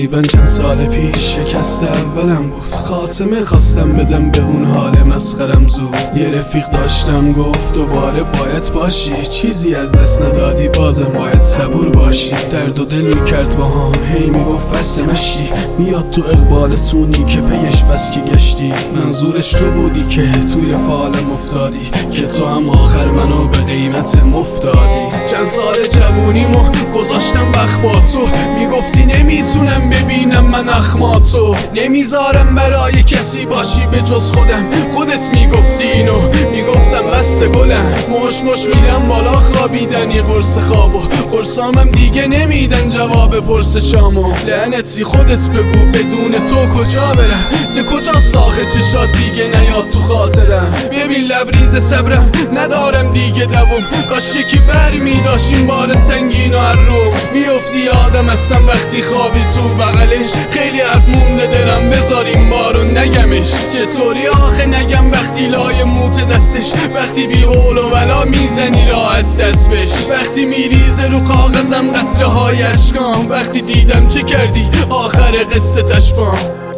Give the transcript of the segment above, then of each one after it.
تقریبا چند سال پیش شکست اولم بود. خاتمه خواستم بدم به اون حال مسخرم زود. یه رفیق داشتم گفت دوباره باید باشی، چیزی از دست ندادی بازم باید صبور باشی. درد و دل میکرد با هم هی میگفت بس مشتی، میاد تو اقبالتونی که پیش بس که گشتی. منظورش تو بودی که توی فالم افتادی، که تو هم آخر منو به قیمت مفتادی. چند سال جوونیمو گذاشتم وقت با تو، میگفتی نمیتونم ببینم من اخماتو. نمیذارم برای کسی باشی به جز خودم، خودت میگفتی اینو، میگفتم بس گلم. مش میرم بالا خوابیدنی قرص خوابو، قرصامم دیگه نمیدن جواب پرسشامو. لعنتی خودت بگو بدون تو کجا برم، به کجا ساخه چشات دیگه نیاد تو خاطرم. ببین لبریز صبرم ندارم دیگه دوم، کاش یکی بر میداشیم بار سنگین و هر رو میفتی. آدم هستم وقتی خوابی تو بغلش، خیلی حرف مونده دلم بذاریم بارو نگمش. چطوری آخه نگم وقتی لای موت دستش، وقتی بی حول و ولا میزنی راحت دست بش، وقتی میریزه رو کاغذم قطره های اشکام، وقتی دیدم چه کردی آخر قصه تشبام.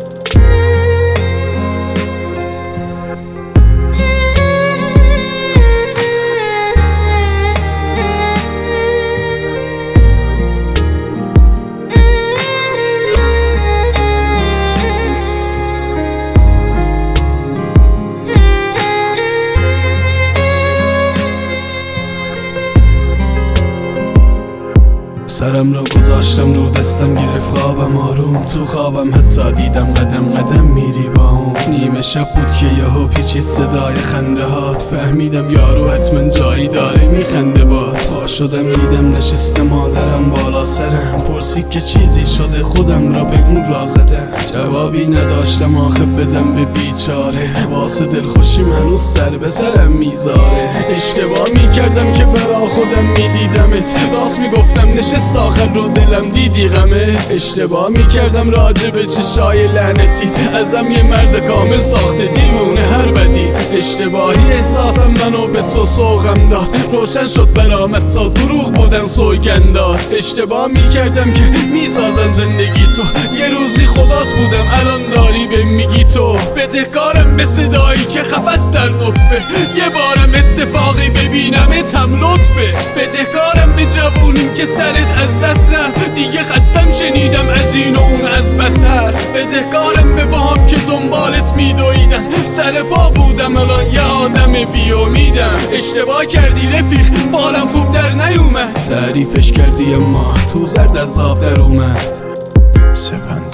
سرم رو گذاشتم رو دستم گرفت خوابم آروم، تو خوابم حتی دیدم قدم قدم میری با اون. نیمه شب بود که یهو پیچید صدای خنده هات، فهمیدم یارو حتما جایی داره میخنده باد. پا شدم دیدم نشسته مادرم بالا سرم، پرسید که چیزی شده خودم را به اون را زدم. جوابی نداشتم آخه بدم به بیچاره، واسه دلخوشیم هنوز سر به سرم میذاره. اشتباه میکردم که برا خودم میدیدمت، راست میگفتم نشست آخر رو دلم دیدی غمت. اشتباه میکردم راجع به چشای لعنتیت، ازم یه مرد کامل ساخته دیوونه هر بدیت. اشتباهی احساسم منو به تو سوقم داد، روشن شد برامت تا دروغ بودن سوگندات. اشتباه میکردم که میسازم زندگی تو، یه روزی خدات بودم الان داری به میگی تو. بدهکارم به صدایی که خفست در نطفه، یه بارم اتفاقی ببینمت هم لطفه. بدهکارم به جوونیم که سرت از دست رفت، دیگه خستم شنیدم از این و اون از بسر. بدهکارم به باهم که دنبالت میدویدم، سر پا بودم الان یه آدم بی امیدم. اشتباه کردی رفیق فالم خوب در نیومد، تعریفش کردی اما تو زرد از آب در اومد. سپند